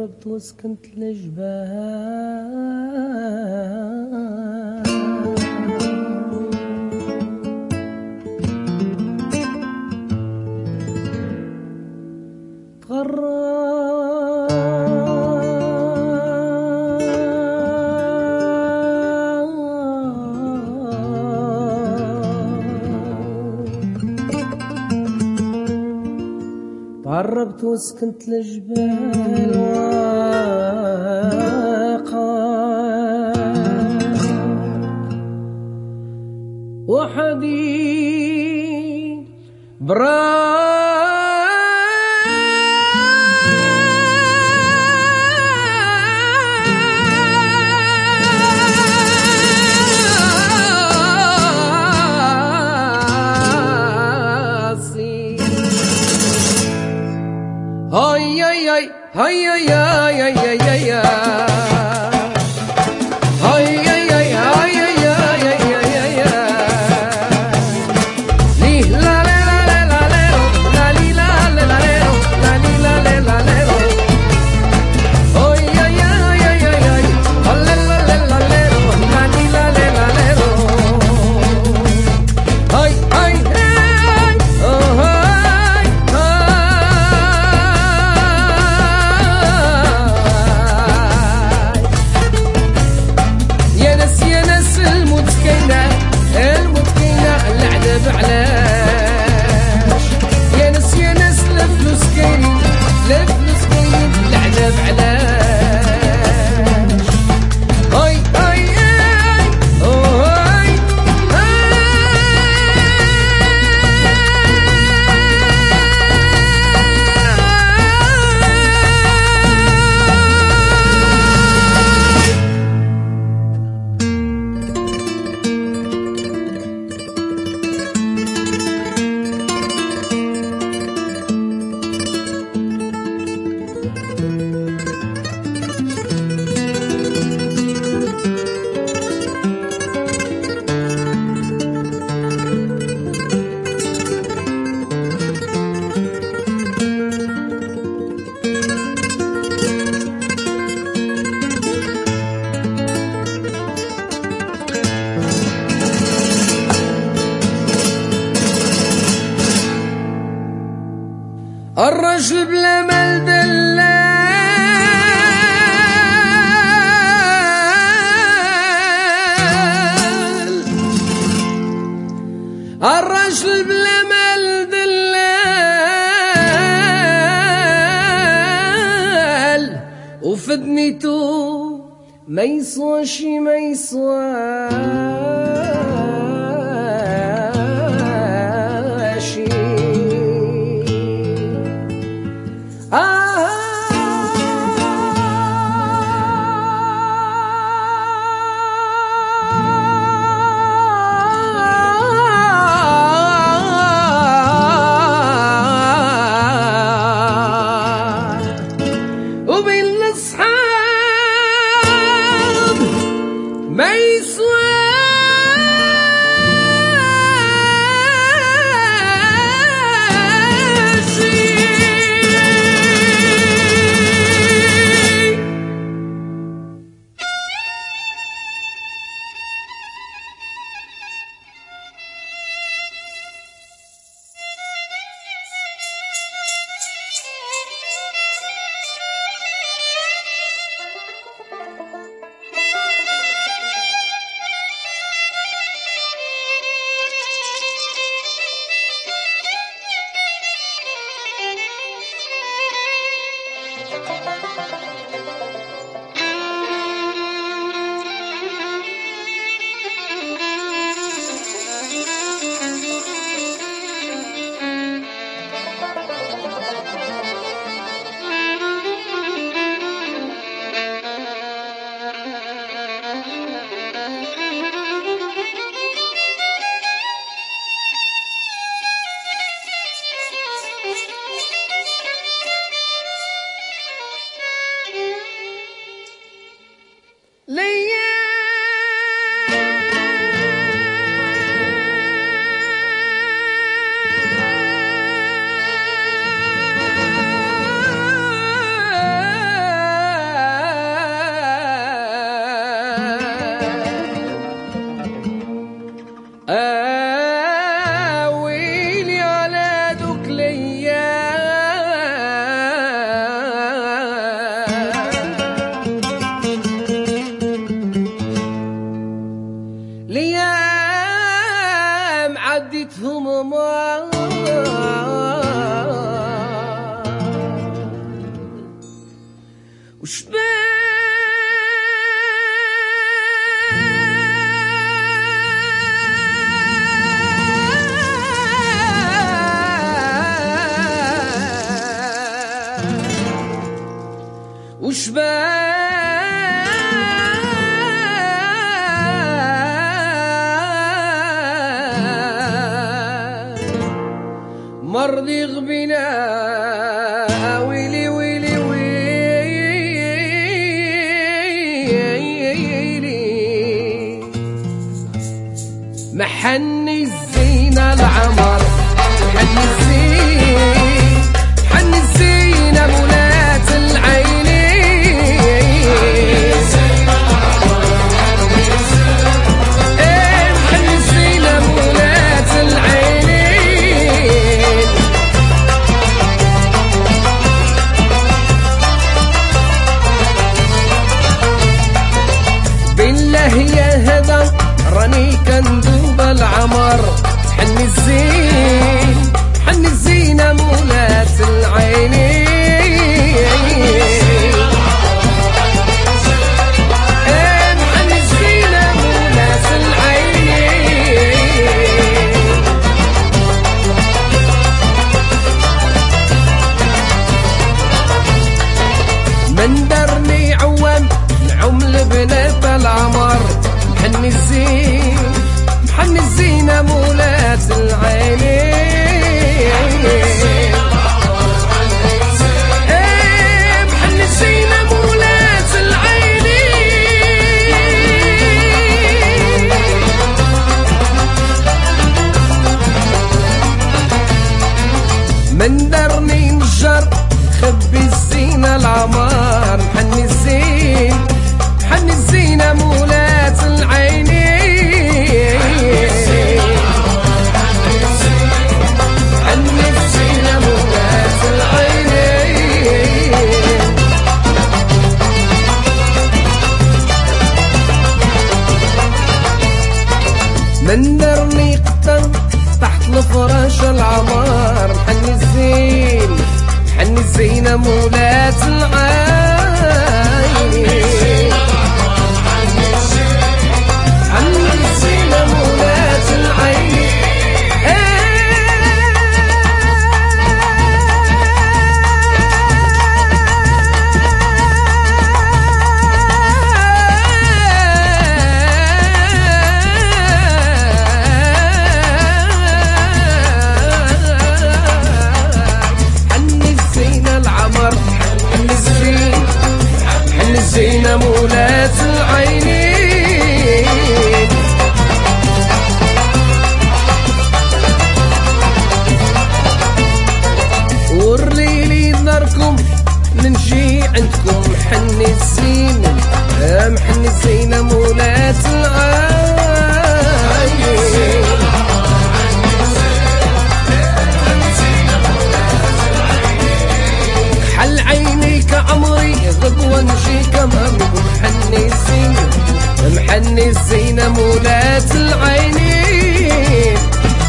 قربت وسكنت الجبال قربت وسكنت الجبال وحدي هاي هاي هاي هاي هاي هاي هاي الرجل بلا مال دلال، الرجل بلا مال دلال، وفدنيتو ما يسواش ما يسواش. وبين الأصحاب ما يسواش. قلبنا ويلي ويلي ويلي محني الزينة العمر محني الزين محني الزينة مولاة العينين محني الزينة مولاة العينين بالله يا هدى راني كندوب العمر حني الزين حني الزينة مولاة العينين حني الزينة مولاة العينين من درني عوام نعم لبنات العمر محني الزين محني الزينة مولاة العينين محني الزينة مولاة العينين من درني نجر خبي الزينة العمار محني الزين محني الزينة مولاة العينين محني الزينة مولاة العينين من درني قطن تحت الفراش العمار محني الزين محني الزينة مولاة العينين محني الزينة مولاة العينين الزينة مولاة العينين وريلي ناركم ننجي عندكم محني الزينة محني الزينة مولاة العينين حل عينيك عمري غدوة نجيك أمامكم محني الزينة محني الزينة مولاة العينين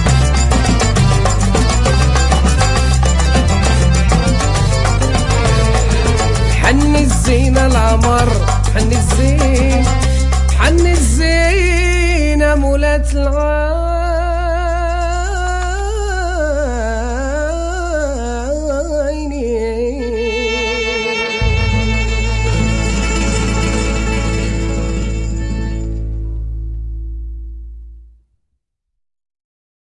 حني الزينة العمر حني الزين حني الزينة مولاة العينين